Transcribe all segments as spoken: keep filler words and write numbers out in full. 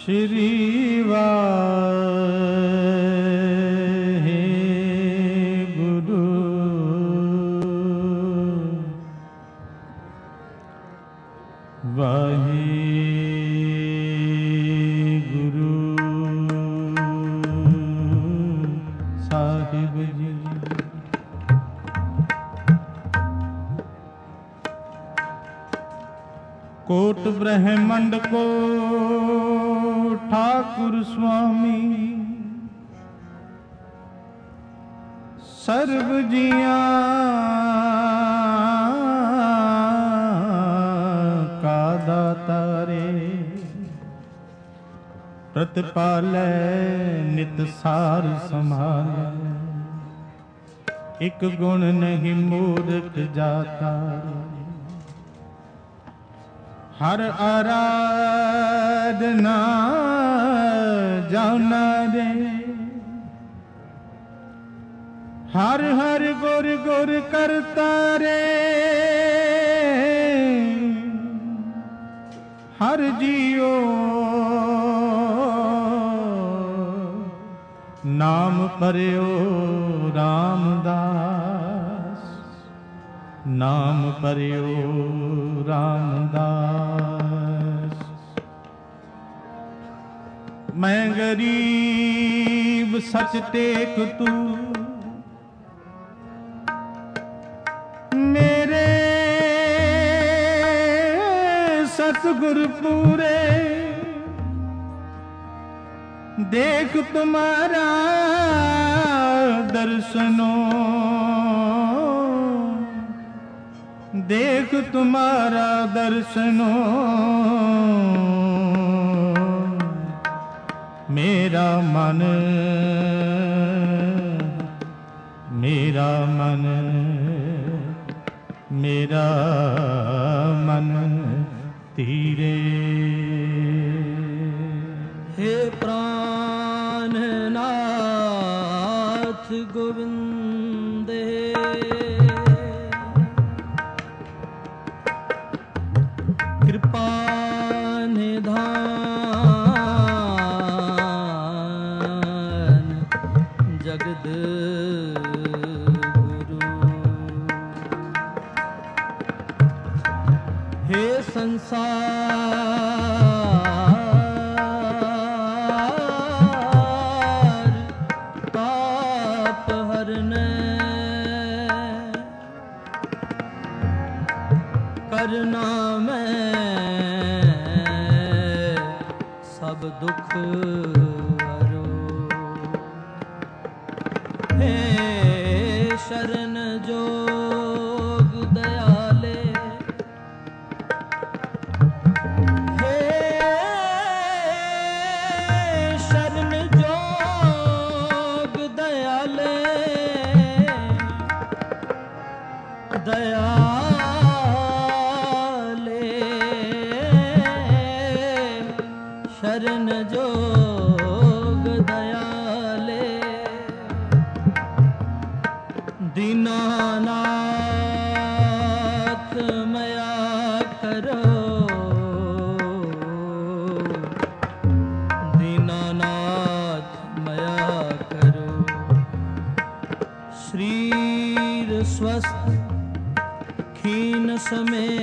श्री वाहे गुरु वाहे गुरु साहिब जी। Coat ब्रह्मंड को ठाकुर स्वामी सर्व जिया का दाता रे। प्रतिपालै नित सार संभालै, एक गुण नहीं मूर्ख जाता रे। हर आराधना जाना रे, हर हर गुर गुर करता रे। हर जियो नाम परयो रामदास, नाम परयो रामदास। मैं गरीब सच टेक तू, मेरे सतगुर पूरे। देख तुम्हारा दर्शनों, देख तुम्हारा दर्शनों। मेरा मन मेरा मन मेरा मन तीरे। हे प्राणनाथ गोविंद कृपा निधान जगद गुरु। हे संसार पाप हरने, करना में सब दुख हरो। हे शरण जोग दयाले, हे शरण जोग दयाले। दया शरण जोग दयाले। दीनानाथ मया करो, दीनानाथ मया करो। शरीर स्वस्थ खीन समय,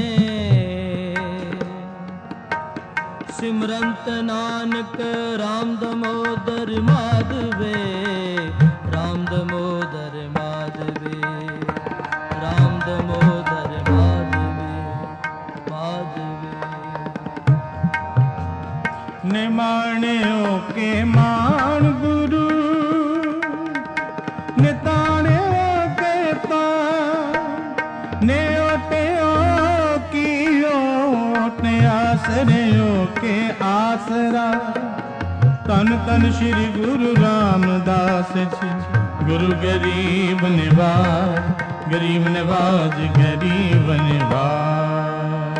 सिमरंत नानक राम दमोदर माधवे। राम दमोदर माधवे, राम दमोदर माधवे माधवे। निमाणियों के मान गुरु, निताणियों के तान। न्योटियों की ओट आसरियों के आसरा। तन तन श्री गुरु रामदास जी। गुरु गरीब निवाज, गरीब निवाज गरीब निवाज।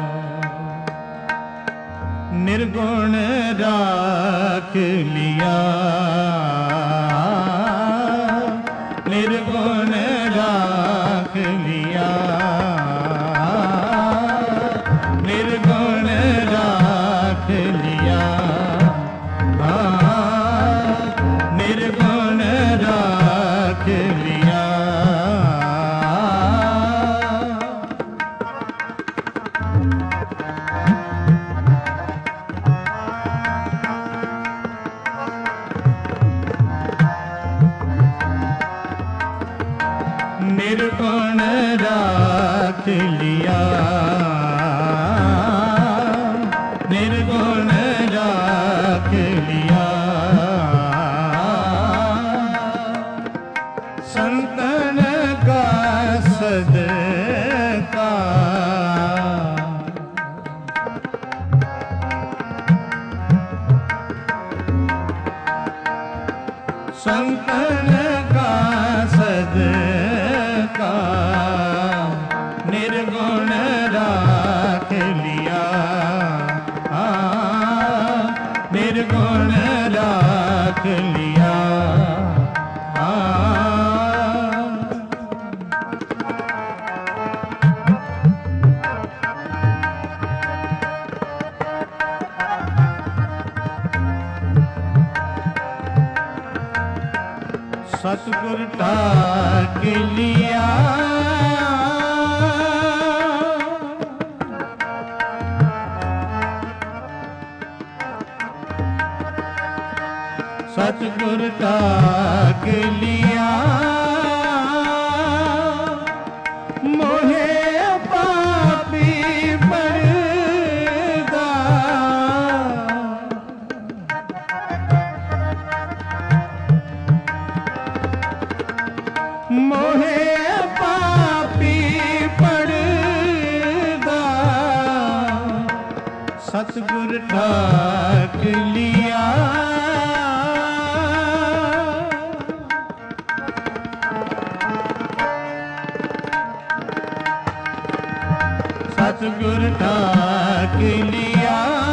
निर्गुण राख लिया, निर्गुण राख लिया। निर्गुण राख लिया। संतन का सदका निर्गुण राख लिया, हाँ निर्गुण राख लिया, हाँ। सतगुर ढाक लिया, सतगुर ढाक लिया, मोहे पापी पर्दा, मोहे पापी पर्दा, सतगुर ढाक लिया, सतगुर ढाक लिया,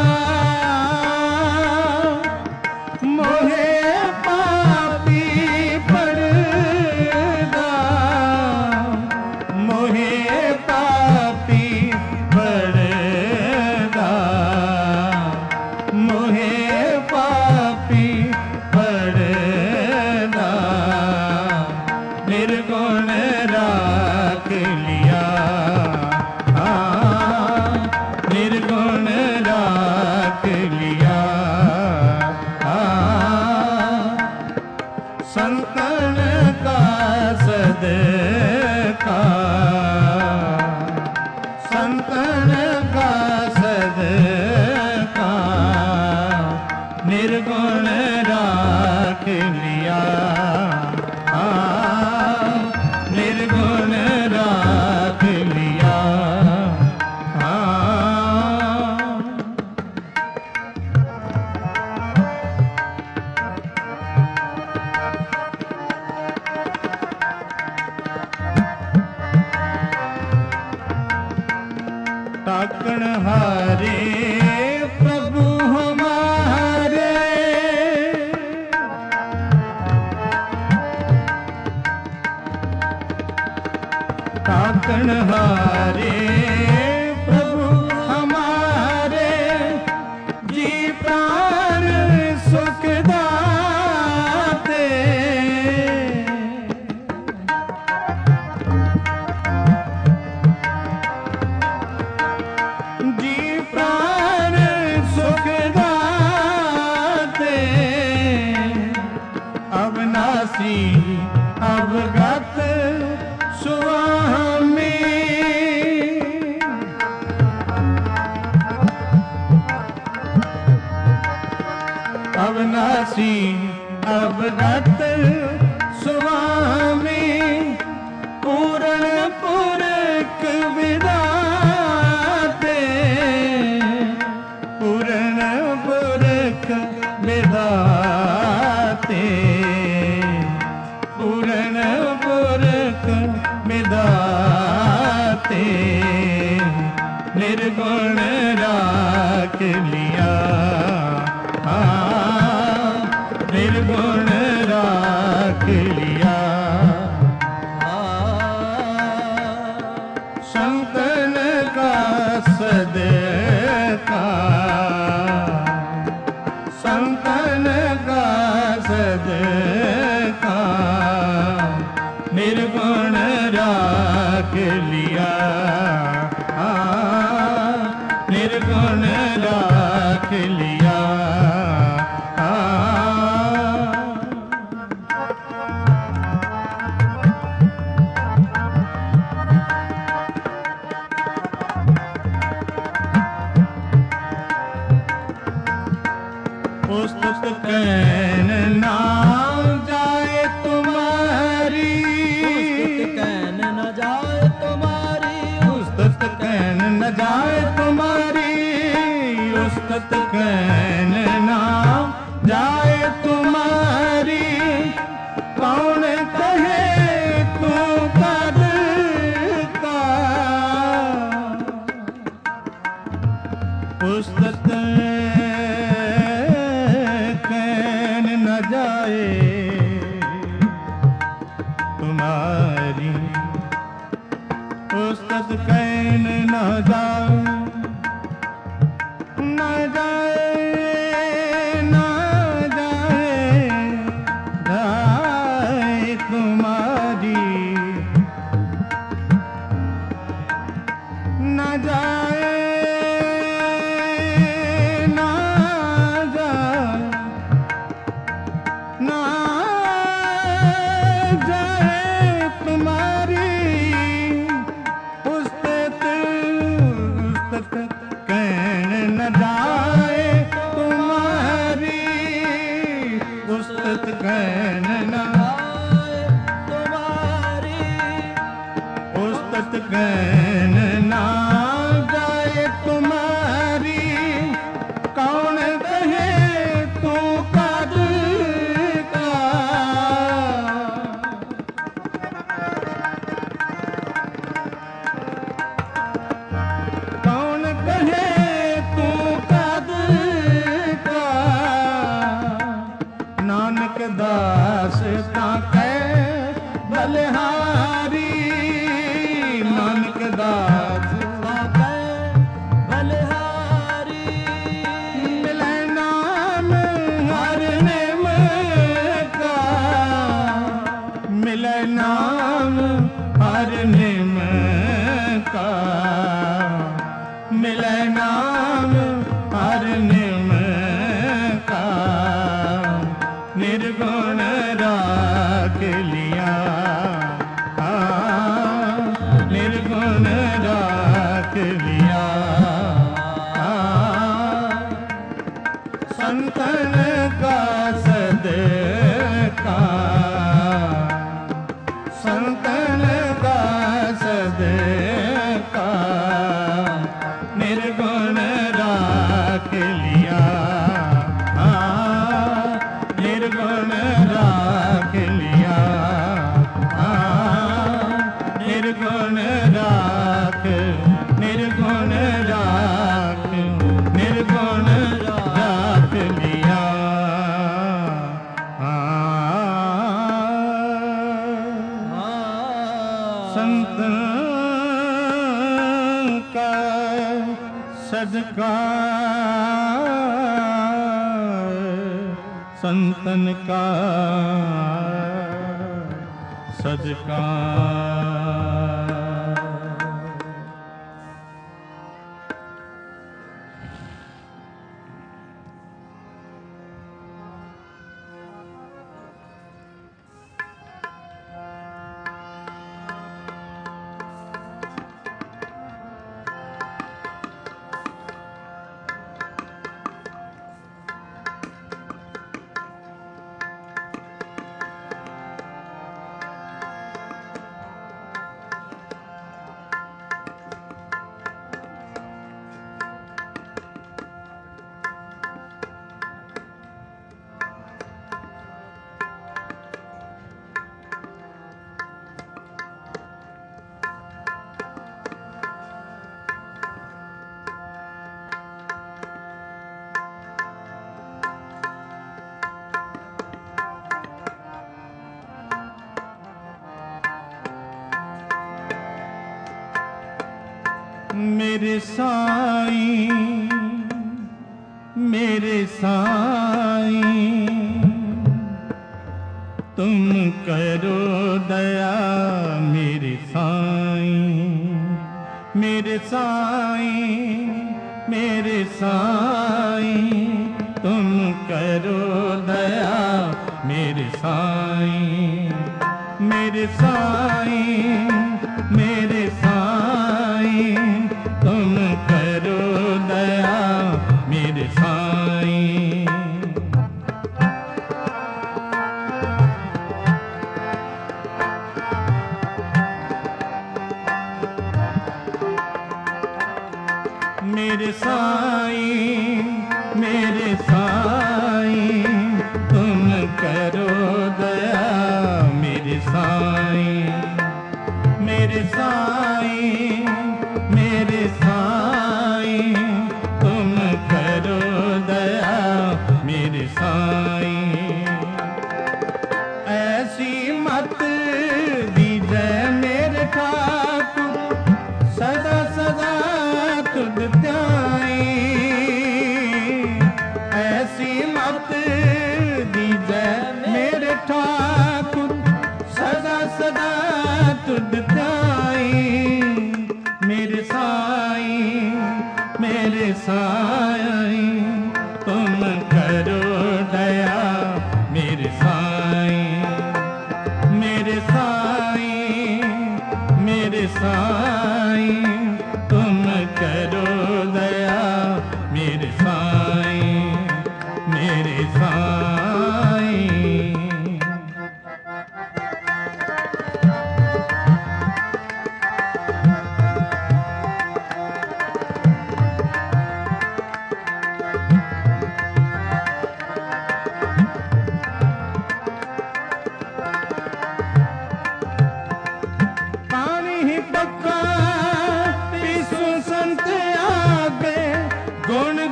मोहे पापी पर्दा, मोहे पापी पर्दा, मोहे पापी पर्दा, निर्गुण राख लिया, निर्गुण राख लिया, संतन का सदका, संतन का सदका, निर्गुण राख लिया, निर्गुण राख लिया, ताकण हारे प्रभु हमारे, ताकण हारे प्रभु हमारे, जी प्राण सुख दाते, जी प्राण सुख दाते, अविनाशी अवगत स्वामी, अविनाशी अवगत स्वामी, पूर्ण पुरख विदाते, पूर्ण पुरख विदाते, पूर्ण पुरख विदाते, निर्गुण राख लिया, निर्गुण राख लिया, संतन का सदका, संतन का सदका, निर्गुण राख लिया, निर्गुण राख लिया, पुस्तक कैन नाम जाए तुम्हारी, पुस्तक कैन न जाए तुम्हारी, पुस्तक कैन न जाए तुम्हारी, पुस्तक कैन नाम जाए तुम्हारी, ना जाए ना जाए जाए तुम्हारी ना जाए ना जाए ना जाए तुम्हारी उस्तत उस्तत कहन न जाए तुम्हारी उस्तत कहन न तुम्हारी उस्तत कहन ना जाए तुम्हारी कौन कहे तू कद का कौन कहे तू कद का नानक दास ताकै बलिहारी नानक दास बलिहारी मिले नाम हर निम का मिले नाम हर निम का मिले नाम हर निम का निर्गुण राख लिया हाँ, निर्गुण राख लिया हाँ, संतन का सदका संतन का सदका निर्गुण राख लिया हाँ, निर्गुण राख लिया हाँ, निर्गुण राख निर्गुण राख निर्गुण राख लिया हाँ, संत का सदका संतन का सदका मेरे साईं मेरे साईं तुम करो दया मेरे साईं मेरे साईं मेरे साईं तुम करो दया मेरे साईं मेरे साईं मेरे साईं तुम करो दया मेरे साईं मेरे साईं मेरे साईं तुम करो दया मेरे साईं मेरे साईं मेरे साईं तुम करो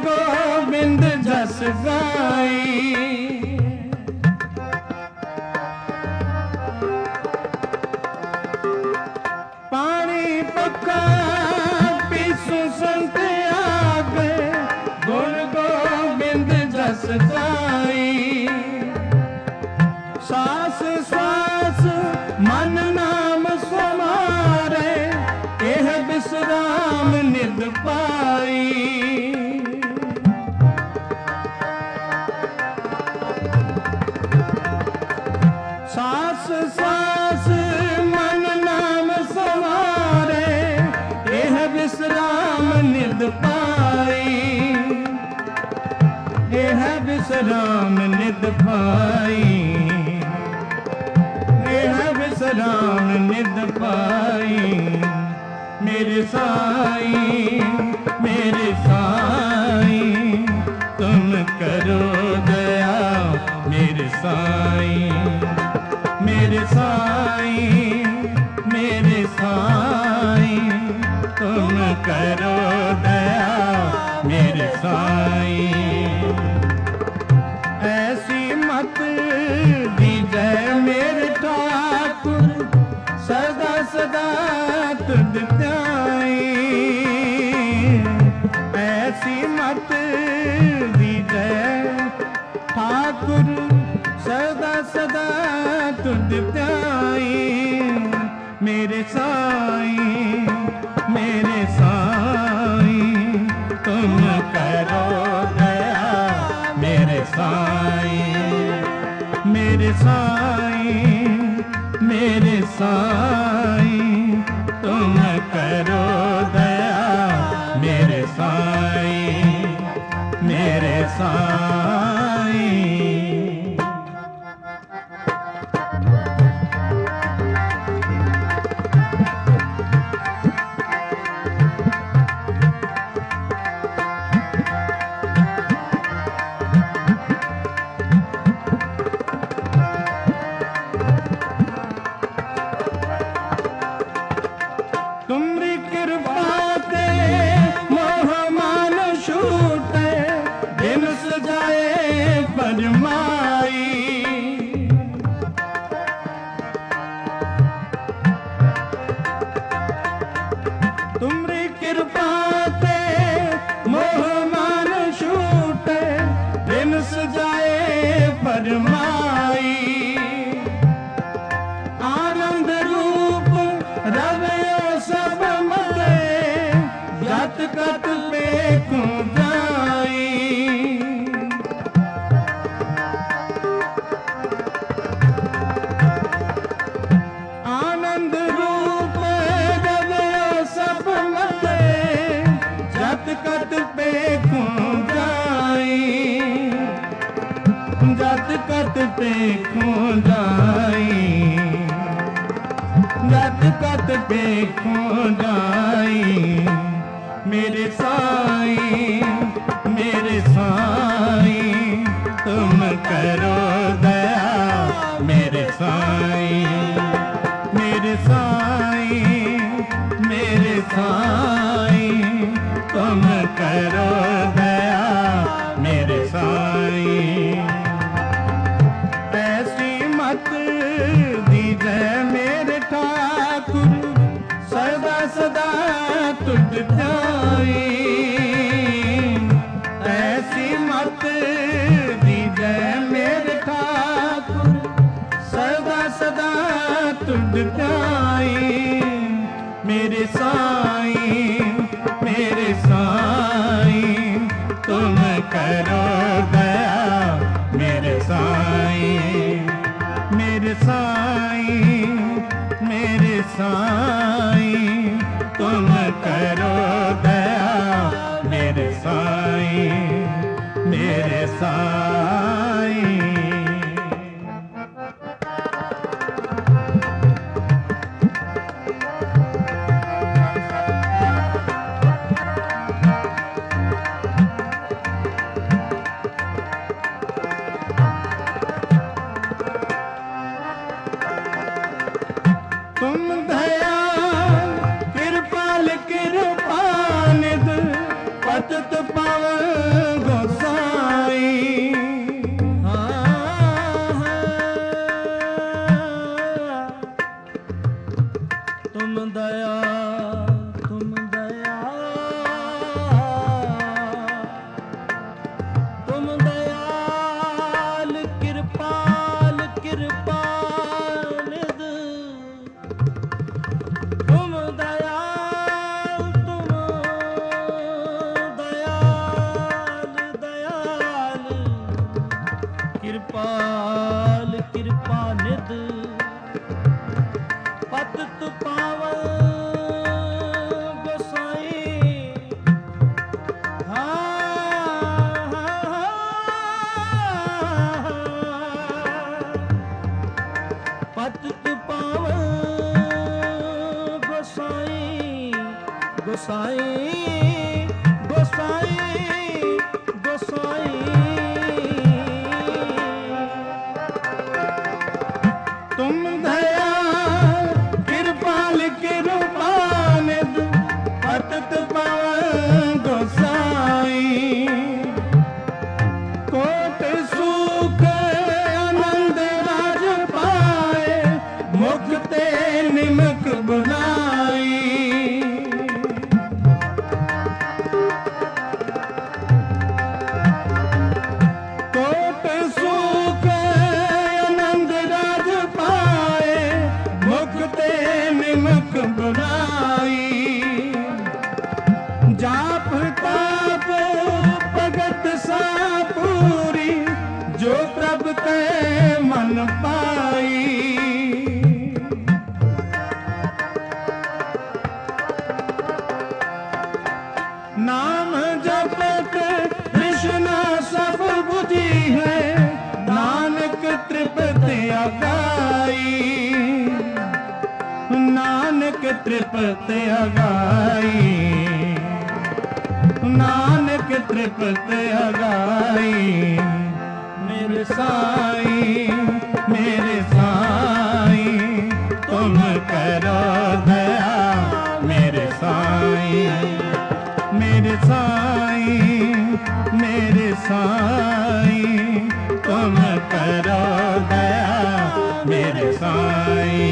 गोविंद जस गाई। पानी पक्का पीसू संत आगे, गुण गोविंद जस गाई। सास श्वास मन नाम समारे, एह विश्राम निध पाई। सास श्वास मन नाम समारे, एह विश्राम निध पाई। एह विश्राम निध पाई। एह विश्राम निध पाई। मेरे साईं मेरे साईं तुम करो दया। मेरे साईं मेरे साईं मेरे साईं तुम करो दया। मेरे साईं ऐसी मत दीजै मेरे ठाकुर, सदा सदा तुझ ध्याई। ऐसी मत दीजै ठाकुर, सदा सदा तुझ ध्याई। मेरे साईं मेरे साईं तुम करो दया। मेरे साईं मेरे साईं मेरे साईं तुम करो दया। मेरे साईं मेरे साईं। तुमरी कृपा ते मोह मान छूटे, दिन सजाए फरमाई। तुमरी कृपा ते मोह मान छूटे, दिन सजाए फरमाई। आनंद रूप रवयो सब मते, जत कत पेखू जाई। आनंद रूप रवयो सब मते, जत कत पेखू जाई। जत कत पेखू जाई। जत कत पेखू जाई। मेरे साईं मेरे साईं तुम करो दया। मेरे साईं मेरे साईं मेरे साईं तुम करो दया। मेरे साईं ऐसी मत दीजै मेरे ठाकुर, सदा सदा तुझ ध्याई। ऐसी मत दीजै मेरे ठाकुर, सदा सदा तुझ ध्याई। मेरे साईं मेरे साईं तुम करो दया। मेरे साईं मेरे साईं मेरे साईं तुम करो दया। मेरे साईं मेरे साईं। तुम दयाल कृपाल कृपानिध पतित पावन किरपाल कृपा निध पतित पावन गोसाई पतित पावन गोसाई गोसाई गोसाई गोसाई तुम दया कृपाल कृपा निध पतित पावन गोसाई कोट सुख आनंद राज पाए मुख ते निमक बुनाई कोट सुख आनंद राज पाए मुख ते निमक बुनाई जाप ताप भगत सा पूरी जो प्रभ ते मन पाई नाम जपत कृष्ण सब बुद्धि है नानक तृप्ति अगाई नानक तृप्ति अगाई नानक तृप्ति अगाई मेरे साई मेरे साई तुम करो दया मेरे साई मेरे साई मेरे साई तुम करो दया मेरे साई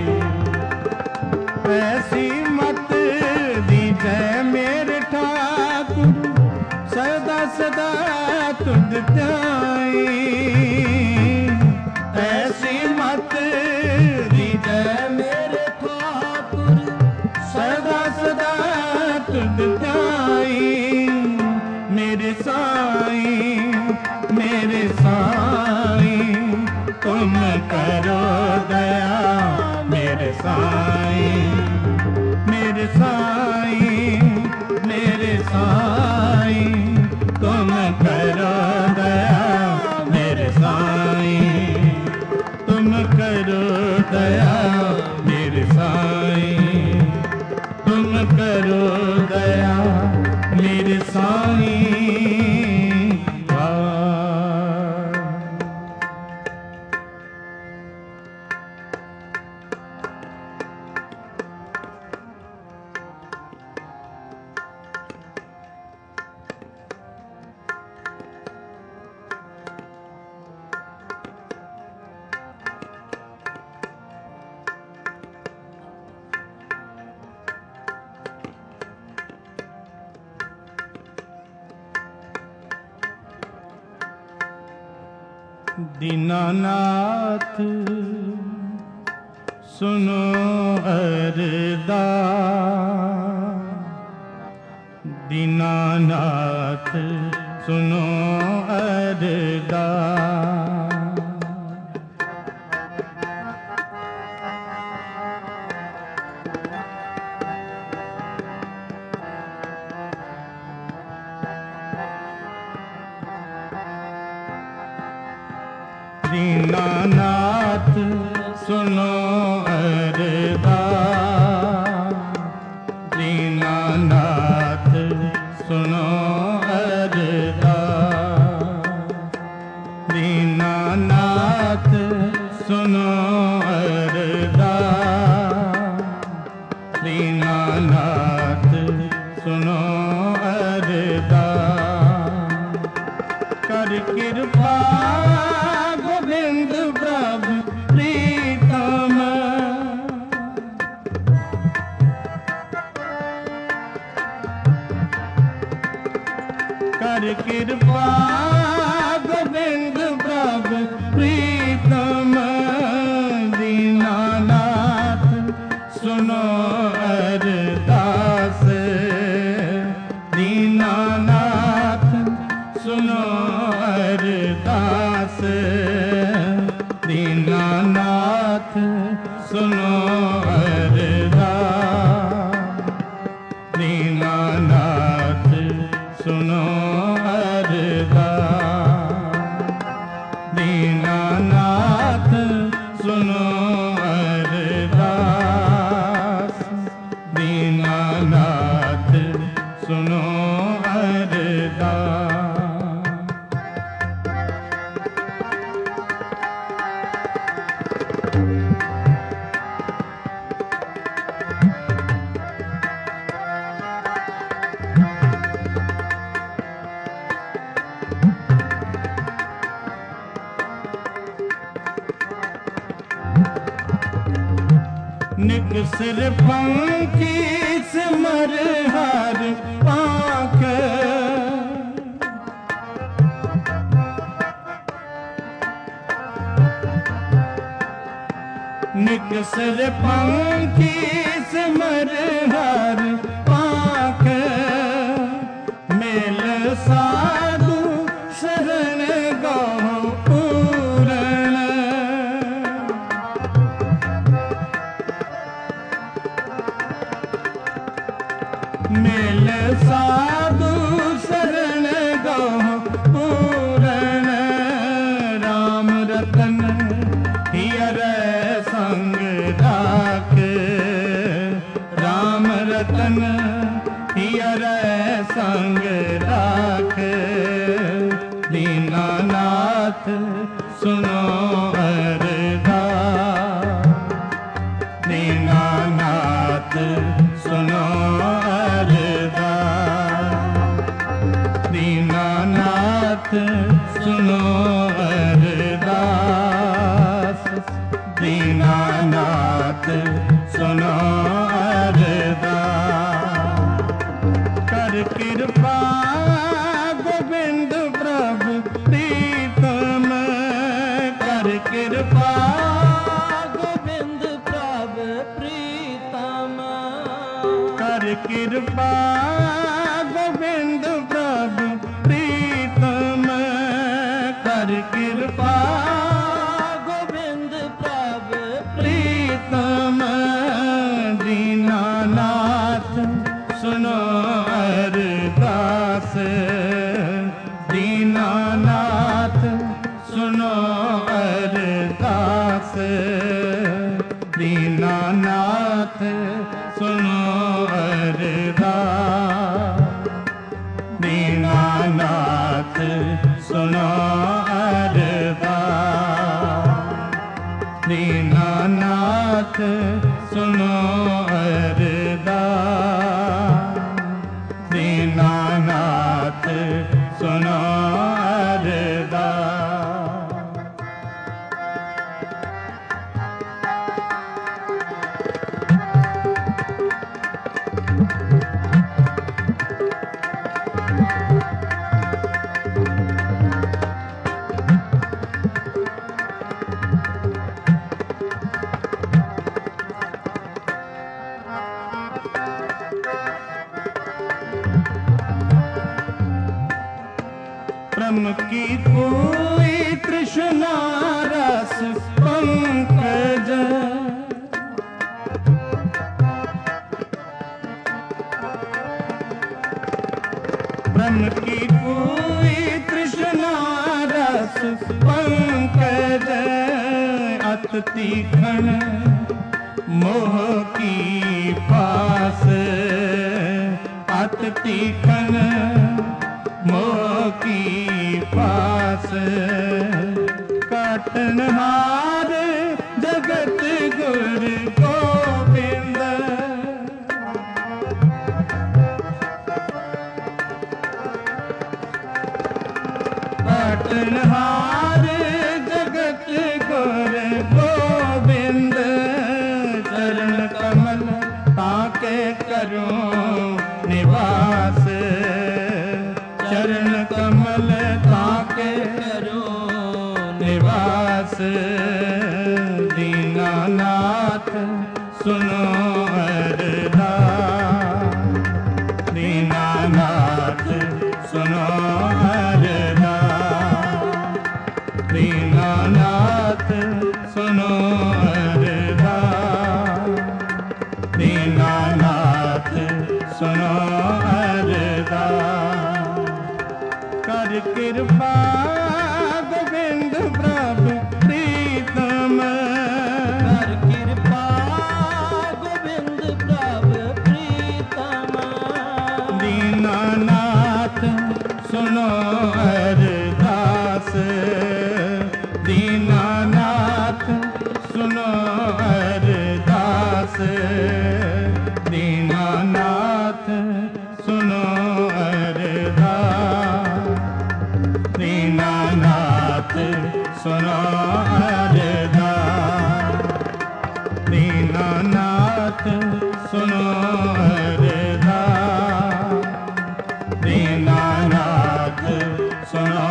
ऐसी मत दीजै मेरे ठाकुर सदा सदा तुझ ध्याई ऐसी मत दीजै मेरे ठाकुर सदा सदा तुझ ध्याई मेरे साई मेरे साई तुम करो दया मेरे साई मेरे साई मेरे साई तुम करो दया मेरे साई तुम करो दया मेरे साई तुम करो दया मेरे साई दीनानाथ सुनो अरदास दीनानाथ सुनो अरदास दीनानाथ सुनो अरदास दीनानाथ सुनो अरदास दीनानाथ सुनो अरदास दीनानाथ सुनो अरदास कर कृपा गोविंद प्रभु प्रीतम कर कृपा गोविंद प्रभु प्रीतम दीनानाथ सुनो अरदास दीनानाथ सुनो अरदास, दीनानाथ सुनो अरदास, दीनानाथ सुनो अरदास, दीनानाथ सुनो अरदास, दीनानाथ सुनो अरदास। निकसर पंखी सिमर हर आँख, निकसर पंखी सिमर हर आँख, मेल साधु शरण गौ पूरण, मेल साधु शरण गौ पूरण, राम रतन हियर संग राख, राम रतन हियर संग राख, दीनानाथ सुनो अरदास, दीनानाथ सुनो अरदास, दीनानाथ सुनो अरदास, दीनानाथ सुनो अरदास। कर कृपा गोविंद प्रभु प्रीतम, कर कृपा गोविंद प्रभु प्रीतम, कर कृपा गोविंद प्रभु प्रीतम, कर कृपा गोविंद प्रभु प्रीतम, दीनानाथ सुनो अरदास, दीनानाथ सुनो अरदास, दीनानाथ सुनो अरदास, दीनानाथ सुनो अरदास, दीनानाथ सुनो अरदास, दीनानाथ सुनो अरदास। ब्रह्म की कोई तृष्णा रस पंकज, ब्रह्म की कोई तृष्णा रस पंकज, अत तीखण मोह की पास, अत तीखण मोह की पास, काटनहार जगत गुरु गोविंद, काटनहार जगत गुरु गोविंद, चरण कमल ताके करूं निवास, चरण कमल ताके करो निवास, दीनानाथ सुनो अरदास, दीनानाथ सुनो अरदास, दीनानाथ सुनो अरदास, दीनानाथ सुनो अरदास, दीनानाथ सुनो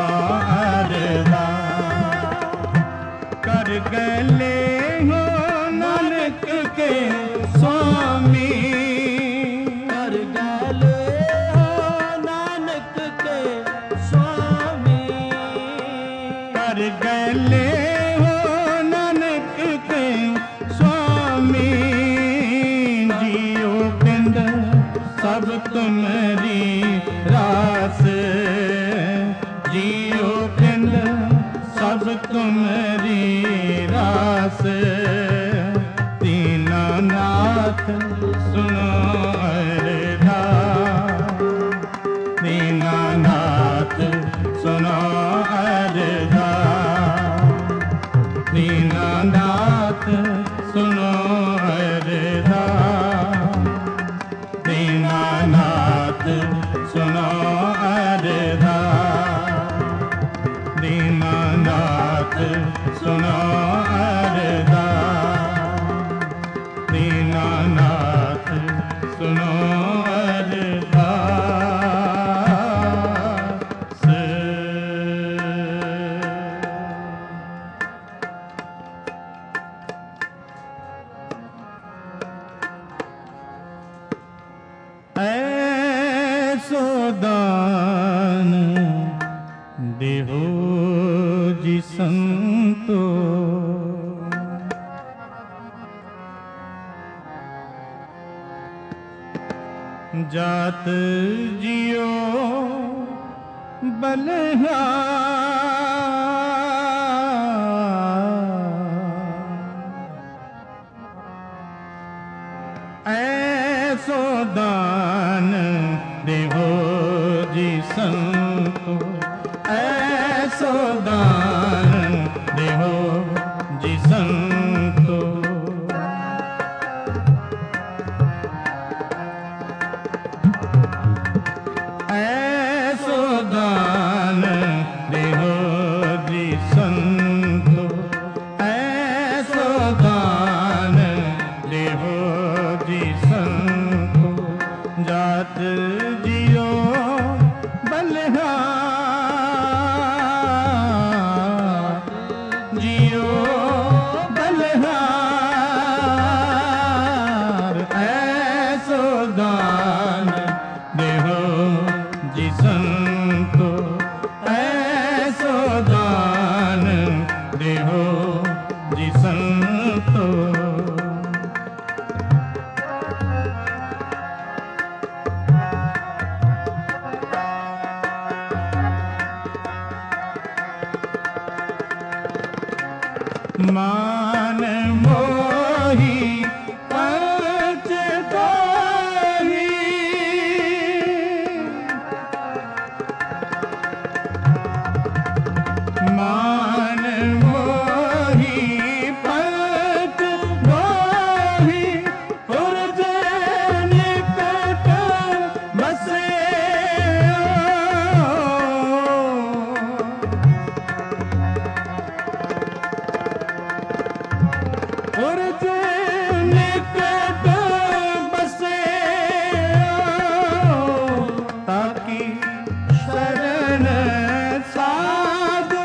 अरदास। कर गले हो नानक के स्वामी, कर गले हो नानक के स्वामी, कर गले हो नानक के स्वामी। जियो पिंड सब तुम्हारी रास, जियो पिंड सब तुम्हारी रास। दीनानाथ सुनो अरदास, दीनानाथ सुनो अरदास, दीनानाथ सुनो अरदास, दीनानाथ सुनो अरदास, दीनानाथ सुनो अरदास, दीनानाथ सुनो अरदास। ऐसो दान देहो जी संतो, जात जियो बलिहार। ऐसो दान देहो जी संतो, ऐसो दान देहो जी संतो। ऐसो दान देहो जी संतो, ऐसो दान देहो जी संतो। जात जियो बलिहार, जियो बलिहार। ऐसो दान देहो जी संतो, ऐसो दान देहो जी संतो। मान मोही पंच दाही, मान मोही पंच दाही। पुरज निकट बसे पुरज निकट बसे, ताकि शरण साधु,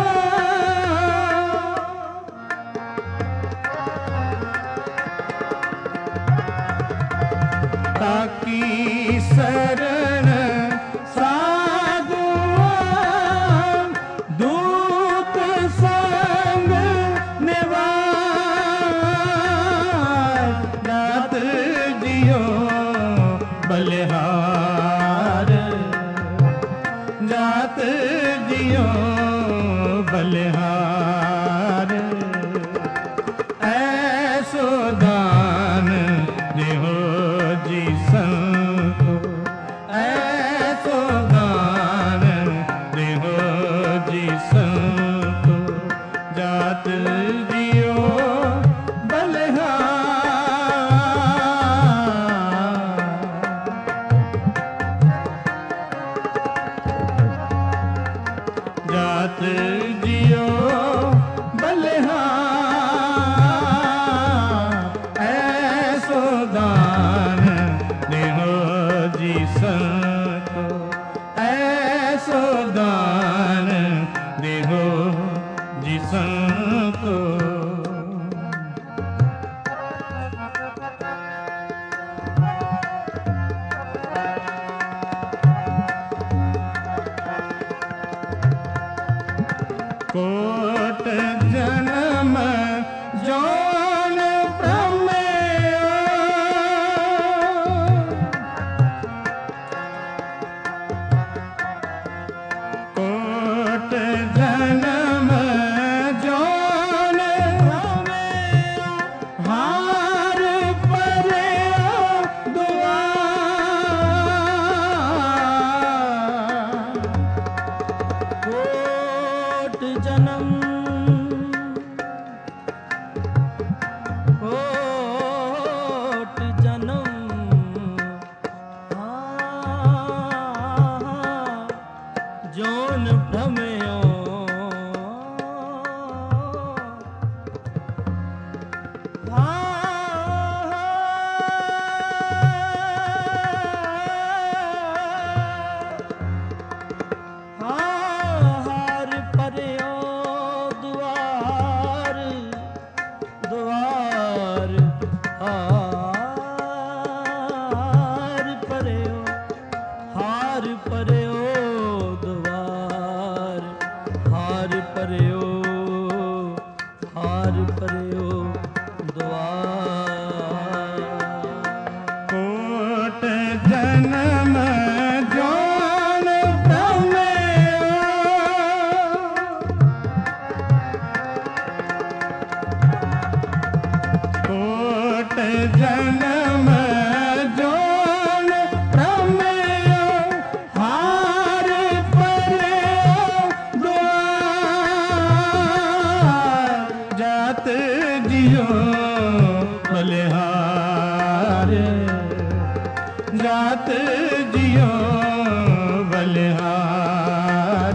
ताकि शरण साधु। दूत संग निवास, दात जियो बलिहार, जात जियो बलिहार। ऐसो दान देहो जी संतो, ऐसो दान देहो जी संतो। जात जियो बलिहार। जात जियो बलिहार ऐसो दान देहो जी संतो ऐसो दान देहो जी संतो कोट जन्म जौन प्रमेय कोट जन्म जौन प्रमेय हार परे दुआर कोट जन्म कोट जन्म जौन भ्रमयो हार पर्यो द्वार द्वार हार पर्यो हार पर्यो द्वार हार पर्यो हार पर्यो द्वार कोट जन्म जौन प्रमेय कोट जन्म जौन प्रमेय हार पर्यो द्वार जात जियो बलिहार जात जियो बलिहार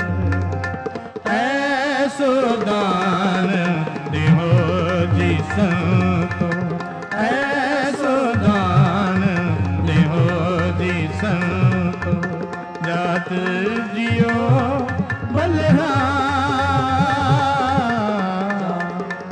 ऐसो दान देहो जी संतो ऐसो दान देहो जी संतो जात जियो बलिहार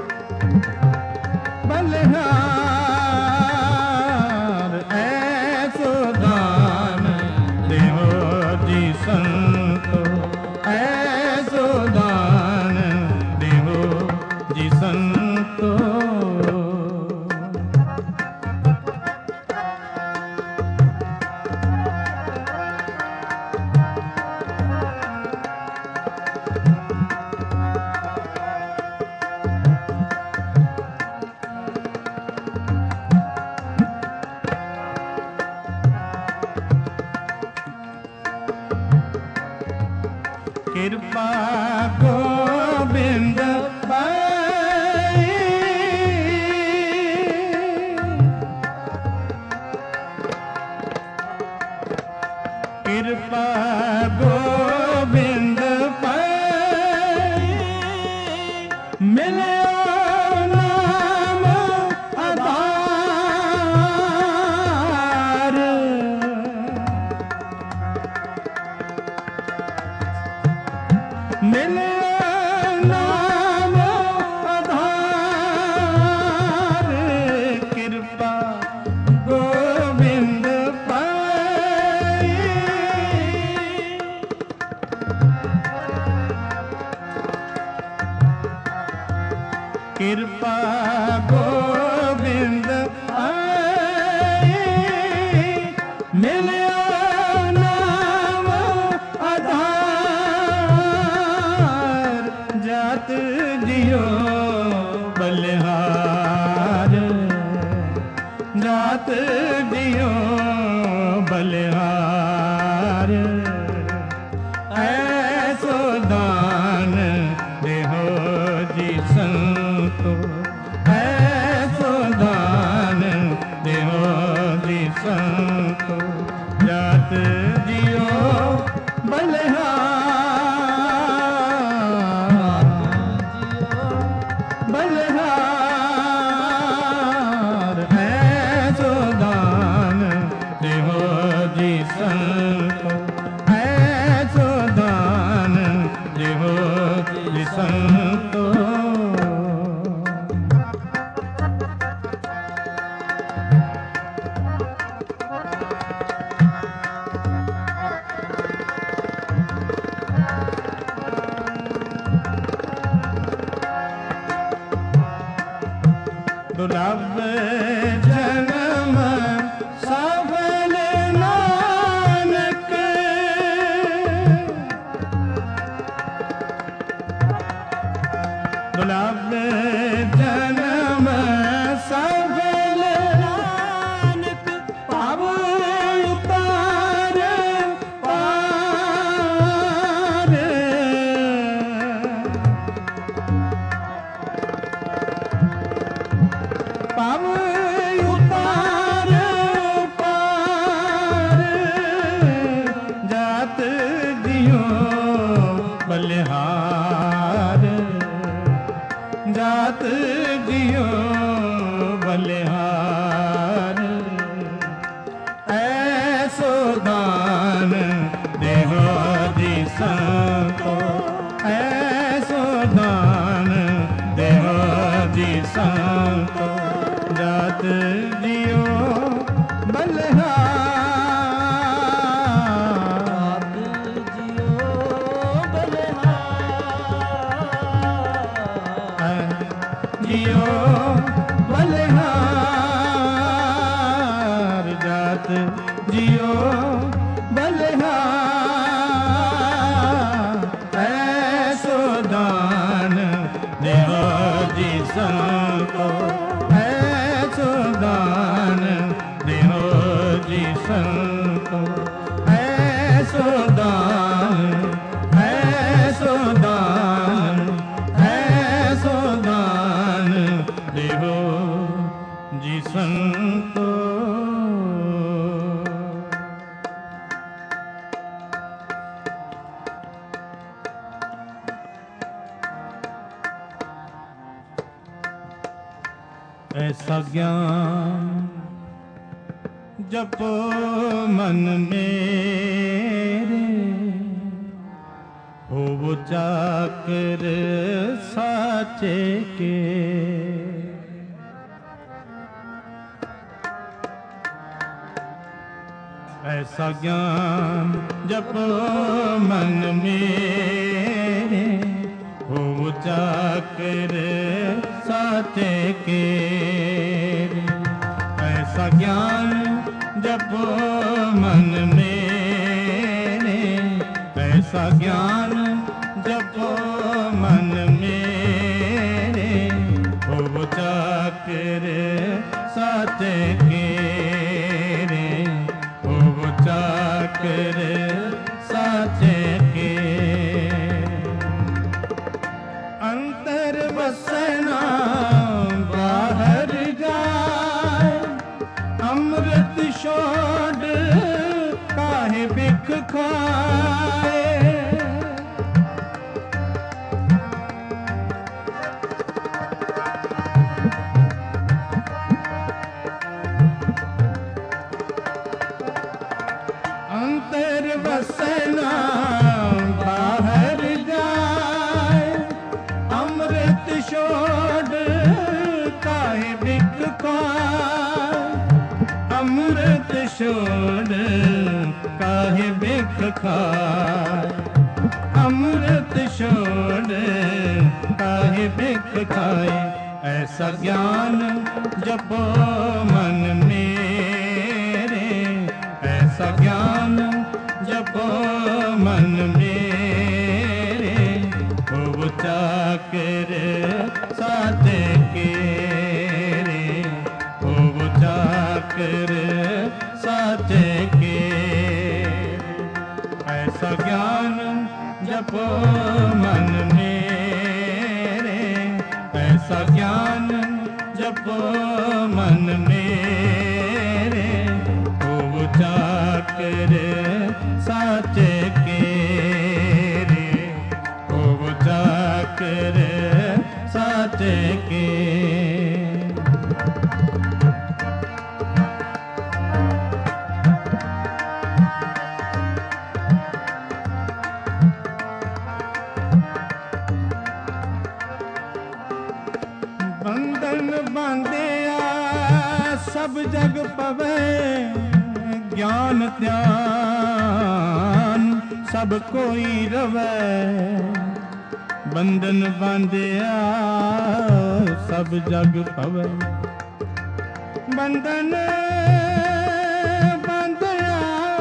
बलिहार ऐसो दान देहो जी संतो ऐसो दान देहो जी संतो कृपा गोविंद पाई कृपा गोविंद पाई मिलो नाम आधार मिले नाम आधार कृपा गोविंद पाई कृपा गोविंद पाई मिले नाम आधार जात जियो बलिहार जात जियो बलिहार ऐसो दान देहो जी संतो ऐ संतो दुर्लभ जन्म सफल नानक दुर्लभ जन्म सफल नानक पाव उतार पार पाव उतार पार जात दियो बलिहार जात दियो बलिहार ऐसो दान देहो जी संतो ऐसो दान देहो जी संतो जात जियो बलिहार जात जियो बलिहार जियो बलिहार जात जियो बलिहार ऐसो दान देहो जी संतो ऐसो दान देहो जी संतो ऐसो दान ऐसो दान ऐसो दान देहो जी संतो ऐसा ज्ञान जपो मन मेरे हो वो चाकर साचे के ऐसा ज्ञान जपो मन मेरे हो वो चाकर साचे के ऐसा ज्ञान जपो मन मेरे ऐसा ज्ञान जपो मन मेरे हो चाकर साचे के रे हो चाकर साचे के अंतर बसना बाहर जाए अमृत छोड़ काहे बिख खाए अंतर बसना बाहर जाए अमृत छोड़ काहे बिख खाए अमृत छोड़ काहे बिख खाए अमृत छोड़ काहे बिख खाए ऐसा ज्ञान जपो मन मेरे ऐसा ज्ञान जपो मन मेरे हो चाकर साथे के रे हो चाकर साथे के ऐसा ज्ञान जपो मन मेरे ऐसा ज्ञान जपो मन मेरे हो चाकर साचे के रे हो चाकर साचे के बंधन बांधिया सब जग पवे, ज्ञान ध्यान सब कोई रवे। बंधन बांधिया सब जग पवे, बंधन बांधिया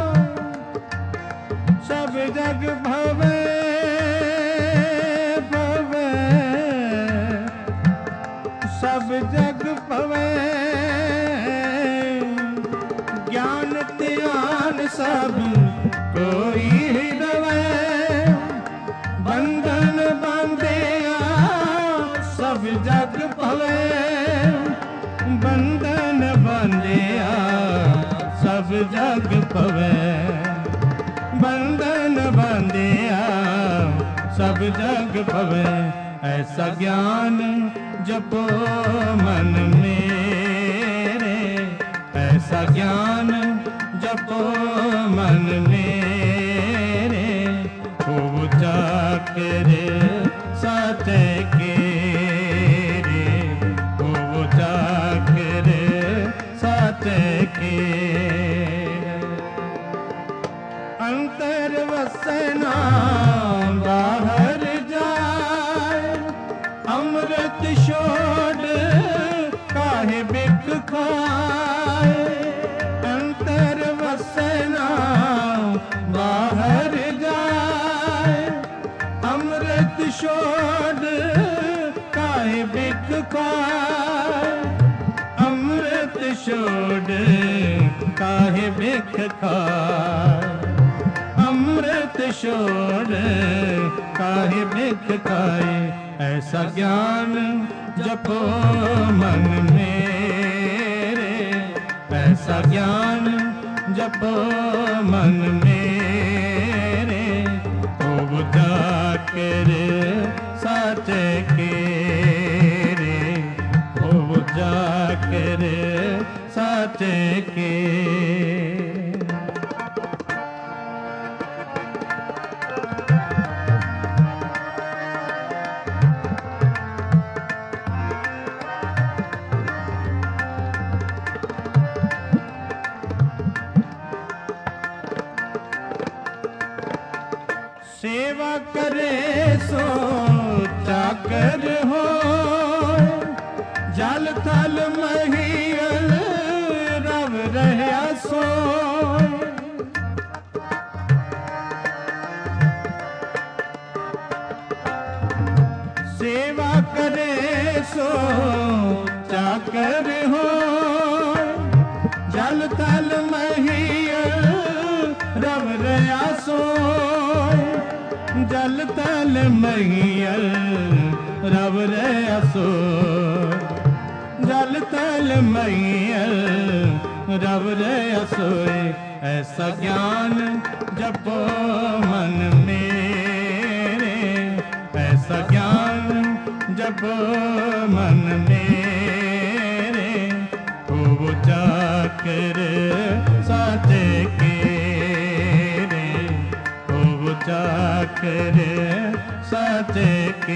सब जग भवे भवे, सब जग पवे। ज्ञान ध्यान सब कोई रवे, बंधन बांधिया सब जग पवे, बंधन बांधिया सब जग पवे, बंधन बांधिया सब जग पवे। ऐसा ज्ञान जपो मन मेरे, ऐसा ज्ञान जपो मन मेरे, हो जाके साथे के रे, हो जाके साथे के। अंतर वसना बाहर जाए, अमृत छोड़ काहे बिख खाए। अंतर वसना बाहर जाए, अमृत छोड़ काहे बिख खाए। अमृत छोड़ काहे बिख खाए, अमृत छोड़ काहे बिख खाए। ऐसा ज्ञान जपो मन मेरे, ऐसा ज्ञान जपो मन मेरे, हो जाके साचे के रे, हो जाके साचे के। सेवा करे सो चाकर हो, जल थल महियल रव रहया सो। सेवा करे सो चाकर हो, जल थल महियल रव रहया सो। जल तल महियल रव रहया सो, जल तल महियल रव रहया सो। ऐसा ज्ञान जपो मन मेरे, ऐसा ज्ञान जपो मन मेरे, हो जाकर साथे के रे, हो जाकर साथे के।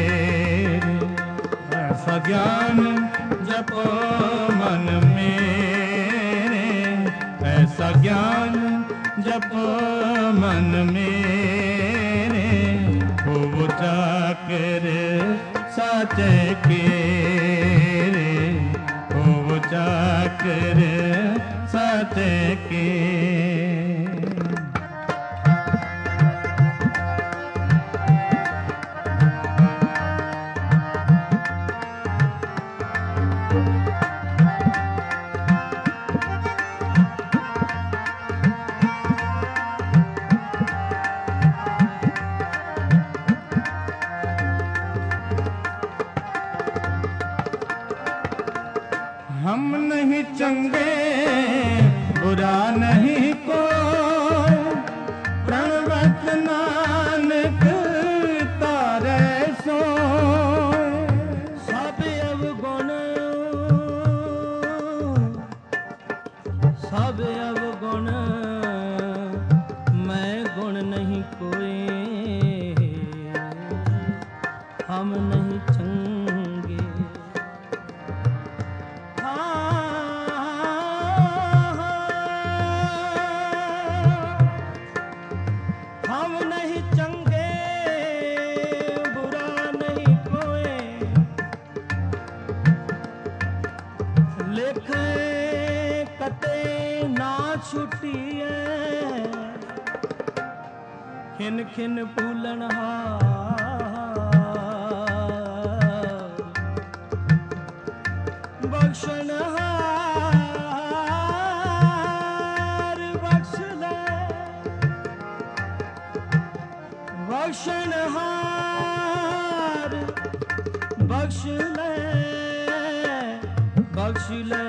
ऐसा ज्ञान जपो मन मेरे, ऐसा ज्ञान जपो मन मेरे, हो जाकर साथे के रे, हो जाकर साथे के। हम नहीं चंगे बुरा नहीं कोई, प्रणवत नानक तारे सोए। सब अवगुण सब अवगुण, मैं गुण नहीं कोई। हम नहीं चंगे खिन खिन फूलन हार बख्शन हार बख्श ले बख्शन हार बख्श ले बख्श ले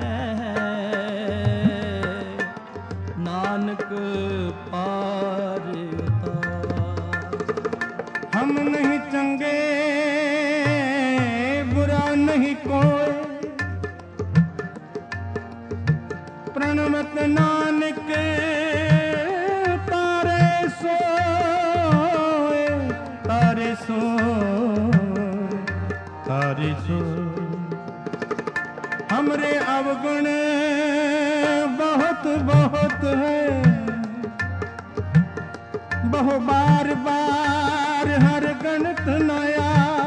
नानक पार हम नहीं चंगे बुरा नहीं कोई प्रणवत नानक तारे सोए तारे सो तारे सो हमरे अवगुण बहुत बहुत है बहु बार बार हर गणत नया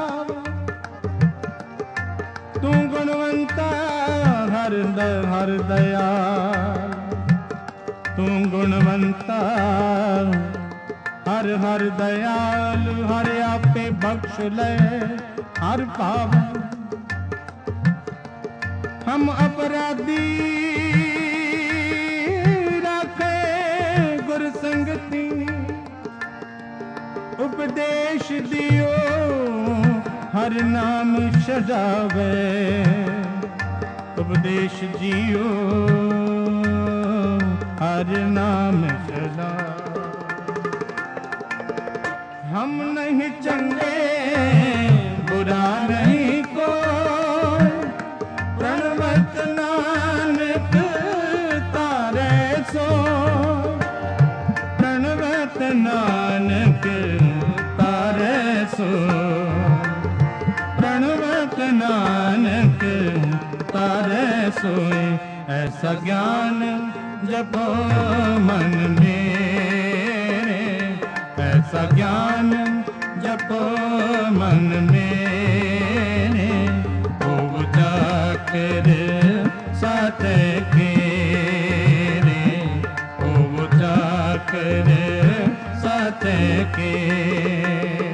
तू गुणवंता हर द, हर दया तू गुणवंता हर हर दयालु हर आपे बख्श ले हर पाव हम अपराधी राखे गुर संगति उपदेश दियो हर नाम सजावे उपदेश जियो हर नाम सजावे हम नहीं चंगे बुरा नहीं कोई प्रणवत नानक तारे सो प्रणवत नानक तारे सो प्रणवत नानक तारे सोए ऐसा ज्ञान जपो मन मेरे ऐसा ज्ञान जपो मन मेरे ओ जाकर साथ केरे ओ जाकर साथ केरे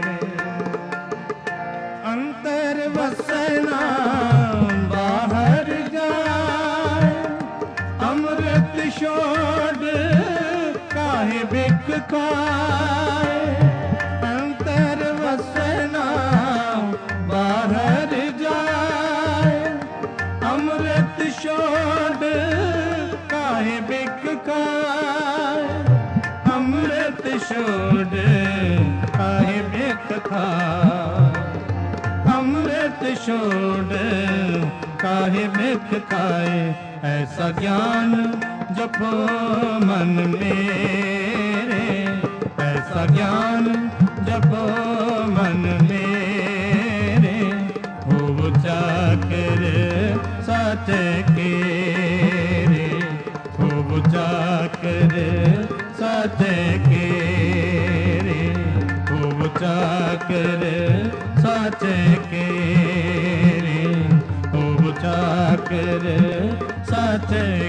अंतर वसना बाहर जाए अमृत छोड़ काहे बिक खाए अंतर वसना बाहर जाए अमृत छोड़ काहे बिक खाए अमृत छोड़ काहे बिक खाए अमृत छोड़ काहे बिक खाए ऐसा ज्ञान जपो मन मेरे ऐसा ज्ञान जपो मन मेरे हो जाकर साथ केरे हो जाकर साथ केरे हो जाकर साथ केरे हो जाकर साथ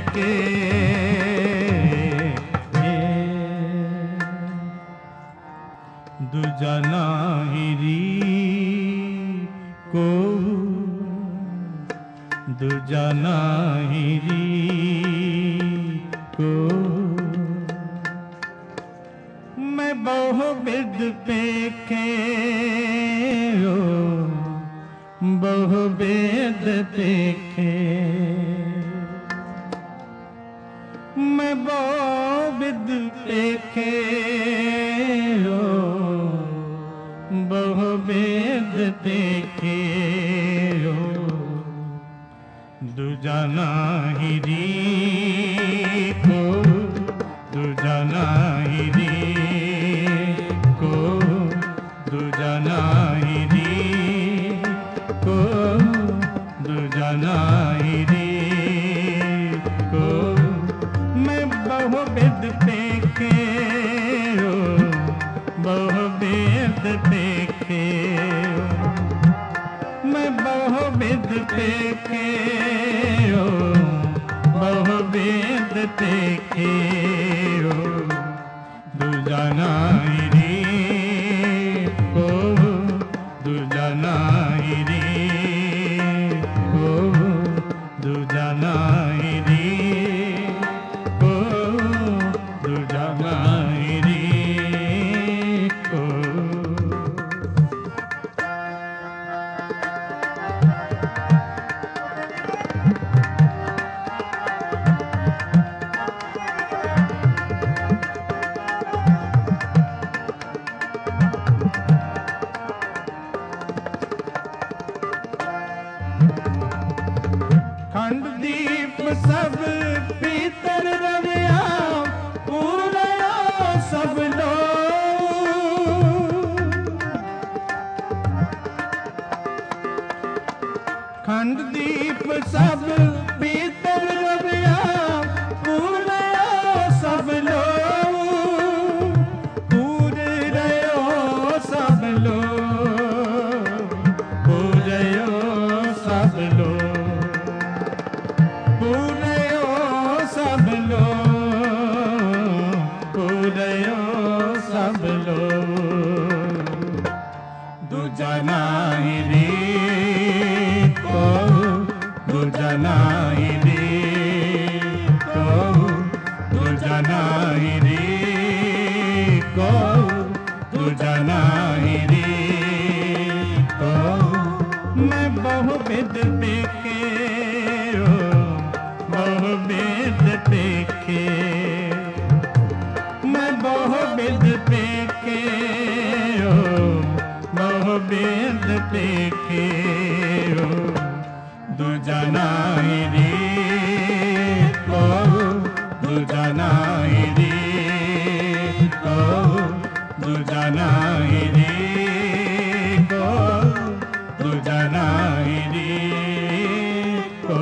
केरे दूजा नाहिरी को दूजा नाहिरी को मैं बहु विद पेखे हो बहु वेद पेखे मैं बहु विद पेखे हो बहु वेद पेखे हो दूजा नाहिरी को दूजा नाहिरी को दूजा नाहिरी को दूजा नाहिरी को मैं बहु विद पेखे हो बहु वेद पेखे हो मैं बहु विद पेखे हो बहु वेद पेखे हो दूजा नाहिरी सब पीतर रविया पूरया सब लोग। खंड दीप सब पीतर रविया पूरया सब लोग। पूर रयो सब लोग, पूरयो सब लोग, पूरयो सब लोग, पूरयो सब लोग। दूजा नाही रे को, दूजा नाही रे को, दूजा नाही रे को, दूजा नाही रे को। मैं बहुविध देखे हो, बहुविध देखे, मैं बहुविध देखे हो, बहुविध देखे हो। दूजा नाही रे को, दूजा नाही रे को, दूजा नाही रे को, दूजा नाही रे को।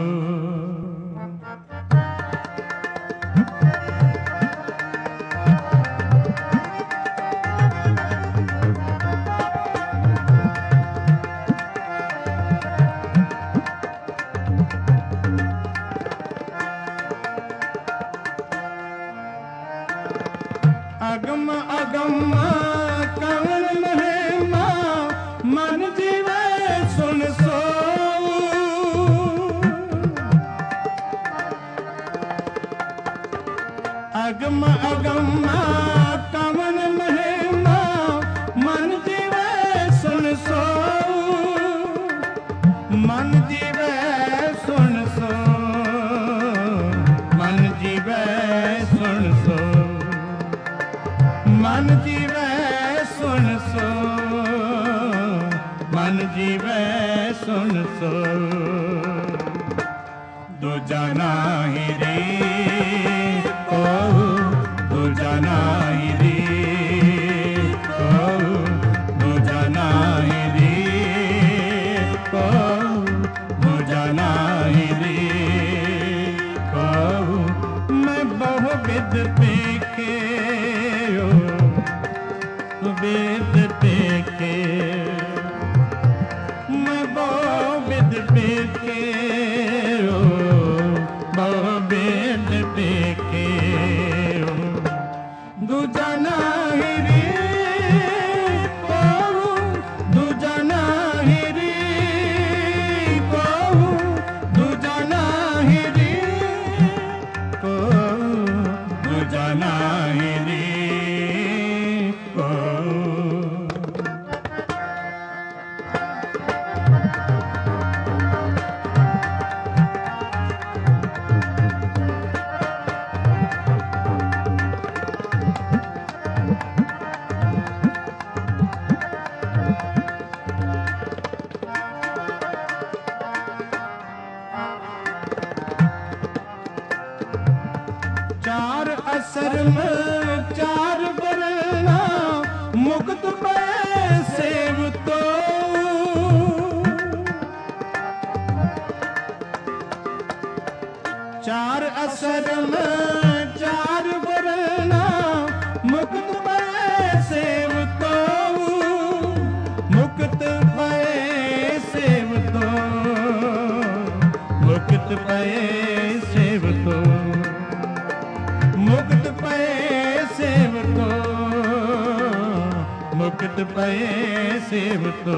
अगम अगम कवन महिमा मन जीवे सुन सो। अगम अगम कवन महिमा मन जीवे सुन सो। मन जीवे सुन सो, मन जीवे सुन सो, मन जीवे सुन सो, मन जीवे सुन सो। दूजा नाही रे को, दूजा नाही रे को, दूजा नाही रे को, दूजा नाही रे को। मैं बहुविध देखे हो, वेद देखे, मैं बहुविध देखे हो, बहुविध देखे हो। दूजा नाही रे को, दूजा नाही रे को, दूजा नाही रे को, दूजा नाही रे को। चार असर में चार वरना मुक्त सेव तो। चार असर में चार वरना मुक्त सेव तो। मुक्त सेव तो, मुक्त सेव तो, मुक्त पए सेव तो, मुक्त पए सेव तो।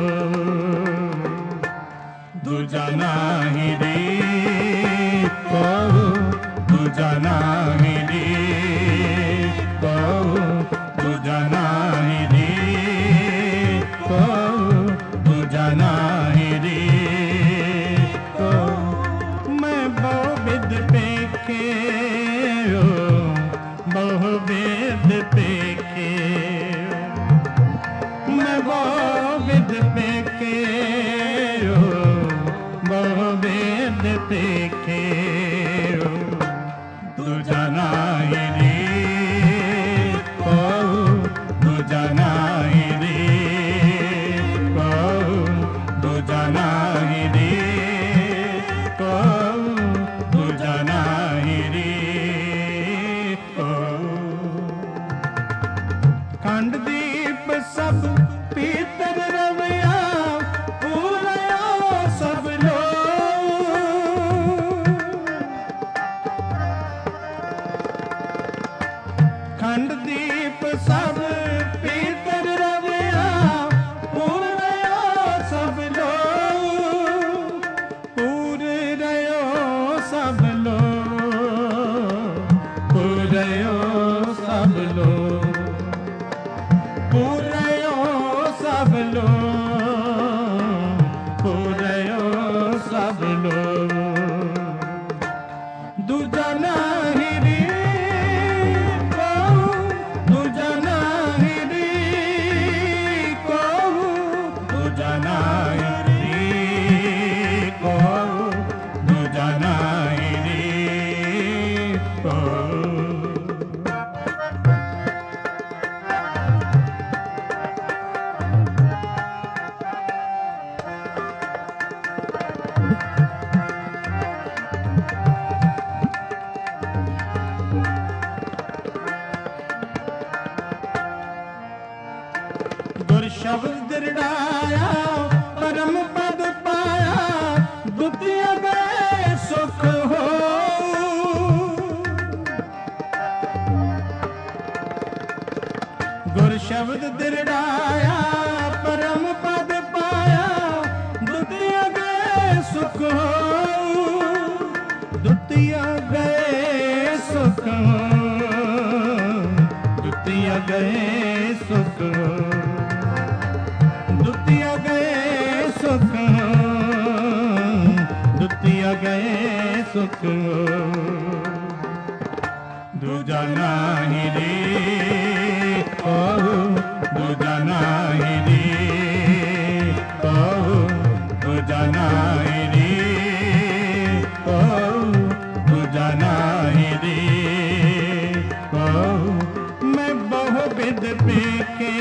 दूजा नाही रे को, दूजा नाही रे को, दूजा नाही रे को, दूजा नाही रे को। मैं बहुविध देखे हो, बहुविध देखे, मैं बहुविध देखे हो, बहुविध देखे। दूजा नाही रे को दूजा नाही रे को। खंड दीप सब पीतर रवैया पूरयो सब लोग। खंड दीप सब पीतर रवैया पूरयो सब लोग। पूर रयो सब लोग पूरयो सब लोग पूरयो सब लोग पूरयो सब लोग। दूजा नाही रे कहूँ दूजा नाही रे कहूँ दूजा नाही रे कहूँ दूजा नाही रे कहूँ। गुर शब्द दृढ़ाया परम पद पाया द्वितीय गए सुख हो। गुर शब्द दृढ़ाया परम पद पाया द्वितीय गए सुख हो। द्वितीय गए सुख हो द्वितीय गए सुख हो द्वितीय गए सुख द्वितीय गए सुख। दूजा नाही रे कहूँ दूजा नाही रे कहूँ दूजा नाही रे कहूँ दूजा नाही रे कहूँ। मैं बहुविध पेखे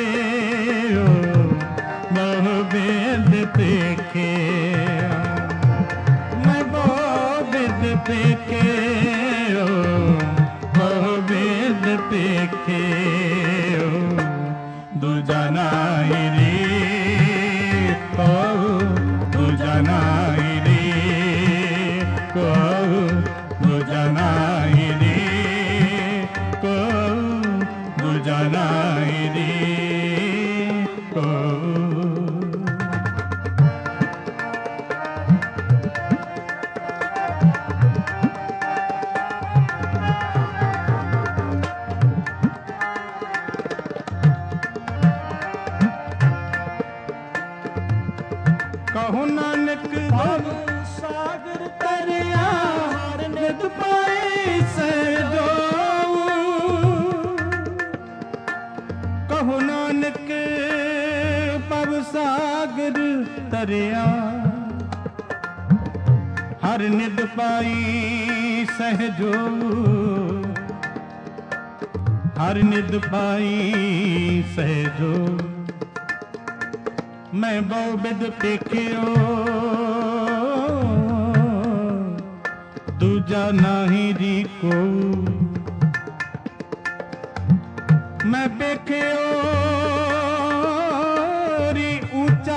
बहुविध पेखे मैं बहुविध पेखे बहुविध पेखे। दूजा नाही रे कहूँ दूजा नाही रे कहूँ दूजा नाही रे कहूँ दूजा नाही रे कहूँ। कहो नानक भव सागर तरिया नित पाई से जो। कहो नानक भव सागर तरिया हर नित पाई सहजो हर नित पाई सहजो। मैं बहुविध पेखियो दूजा नाही री को। मैं पेखियो री ऊंचा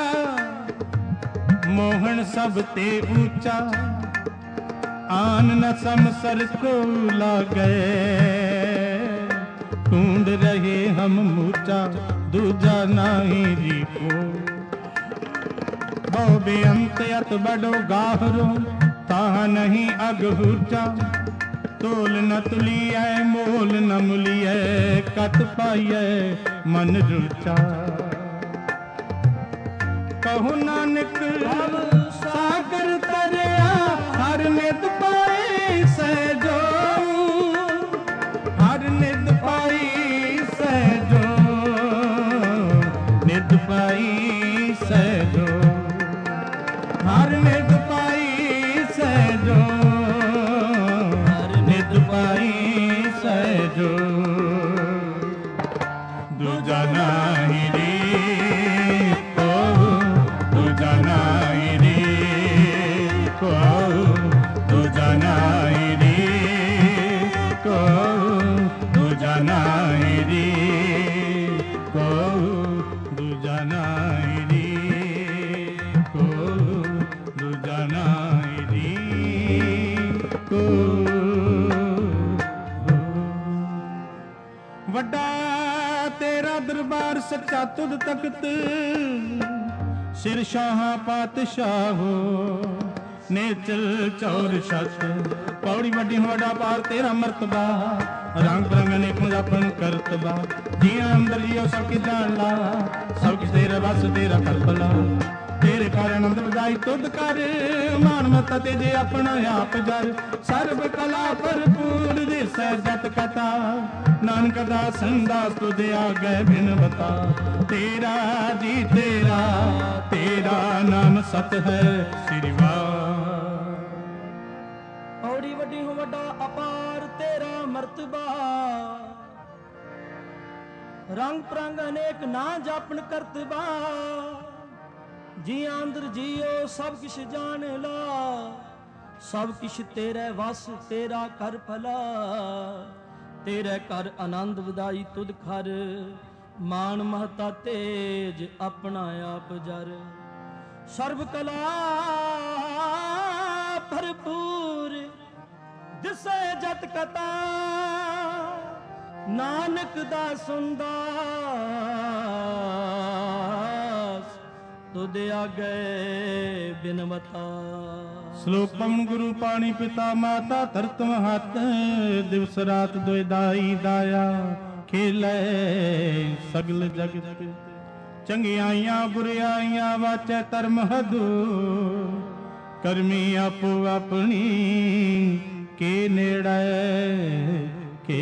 मोहन सब ते ऊंचा आन न समसर को लागे। ढूंढ रहे हम मूचा दूजा नाही री को। बहु बेअंत अत बड़ो गाहरो ताहा नहीं अगहुचा। तोल न तुलिए मोल न मुलिए कत पाइए मन रुचा। कहु नानक सागर तरिया हर नित पाई सहजो हर नित पाई सहजो नित पाई सहजो हर नित पाई सहजो हर नित पाई सहजो। दूजा नाही रे को दूजा ना ਨਾਹੀ ਰੀ ਕੋ ਦੂਜਾ ਨਾਹੀ ਰੀ ਕੋ। ਵੱਡਾ ਤੇਰਾ ਦਰਬਾਰ ਸੱਚਾ ਤੁਧ ਤਖਤ ਸਿਰ ਸ਼ਾਹਾਂ ਪਾਤਸ਼ਾਹੋ ਨੇਚਲ ਚੌਰ ਛਤ। ਪੌੜੀ ਵੱਡੀ ਵੱਡਾ ਪਾਰ ਤੇਰਾ ਮਰਤਬਾ ਰੰਗ ਬਰੰਗ ਅਨੇਕ ਜਾਪਨ ਕਰਤਬਾ। ਜੀਆਂ ਅੰਦਰ ਜੀਓ ਸਭ ਕੀ ਜਾਣ ਲਾ ਸਭ ਕਿਛ ਤੇਰੇ ਵਸ ਤੇਰਾ ਕਰਪਲਾ। ਤੇਰੇ ਘਰ ਆਨੰਦ ਵਧਾਈ ਤੁਧ ਕਰ ਮਾਨ ਮਤਾ ਤੇਜੇ ਆਪਣਾ ਆਪ ਜਰ। ਸਰਬ ਕਲਾ ਭਰਪੂਰ ਦਿਸੈ ਜਤ ਕਥਾ ਨਾਨਕ ਦਾਸ ਅੰਦਾਸ ਤੁਧ ਆਗੇ ਬਿਨ ਬਤਾ। ਤੇਰਾ ਜੀ ਤੇਰਾ ਤੇਰਾ ਨਾਮ ਸਤ ਹੈ ਸ੍ਰੀ ਵਾਹਿ। ਔੜੀ ਵੱਡੀ ਹੋ ਵੱਡਾ ਅਪਾਰ ਤੇਰਾ ਮਰਤਬਾ ਰੰਗ ਪ੍ਰੰਗ ਅਨੇਕ ਨਾ ਜਾਪਨ ਕਰਤਬਾ। ਜੀਆਂ ਅੰਦਰ ਜੀਓ ਸਭ ਕਿਛ ਜਾਣ ਲਾ ਸਭ ਕਿਛ ਤੇਰੇ ਵਸ ਤੇਰਾ ਕਰ ਭਲਾ। ਤੇਰੇ ਘਰ ਆਨੰਦ ਵਧਾਈ ਤੁਧ ਖਰ ਮਾਨ ਮਹਤਾ ਤੇਜ ਆਪਣਾ ਆਪ ਜਰ। ਸਰਬ ਕਲਾ ਭਰਪੂਰ ਦਿਸੈ ਜਤ ਕਤਾ ਨਾਨਕ ਦਾਸ ਅੰਦਾਸ ਤੁਧ ਆਗੇ ਬਿਨ ਮਤਾ। ਸ਼ਲੋਕ ਪਵਨ ਗੁਰੂ ਪਾਣੀ ਪਿਤਾ ਮਾਤਾ ਧਰਤ ਮਹਤ ਦਿਵਸ ਰਾਤ ਦੁਇ ਦਾਈ ਦਾਇਆ ਖੇਲੇ ਸਗਲ ਜਗਤ। ਚੰਗਿਆਈਆਂ ਬੁਰਿਆਈਆਂ ਵਾਚੈ ਧਰਮ ਹਦੂ ਕਰਮੀ ਆਪੋ ਆਪਣੀ ਕੇ ਨੇੜੇ ਕੇ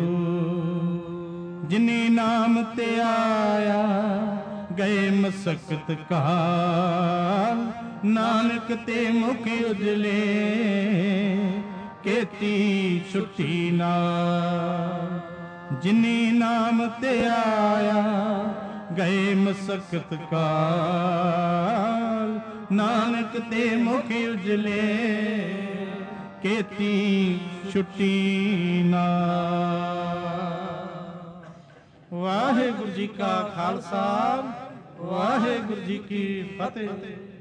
ਦੂਰ। ਜਿਨੀ ਨਾਮ ਤੇ ਆਇਆ ਗਏ ਮਸਕਤ ਕਾਲ ਨਾਨਕ ਤੇ ਮੁਖ ਉਜਲੇ ਕੀਤੀ ਛੁੱਟੀ ਨਾਲ। ਜਿਨੀ ਨਾਮ ਤੇ ਆਇਆ ਗਏ ਮਸਕਤ ਕਾਲ ਨਾਨਕ ਤੇ ਮੁਖ ਉਜਲੇ ਕੀਤੀ ਛੁੱਟੀ ਨਾਲ। ਵਾਹਿਗੁਰੂ ਜੀ ਕਾ ਖਾਲਸਾ ਵਾਹਿਗੁਰੂ ਜੀ ਕੀ ਫਤਿਹ।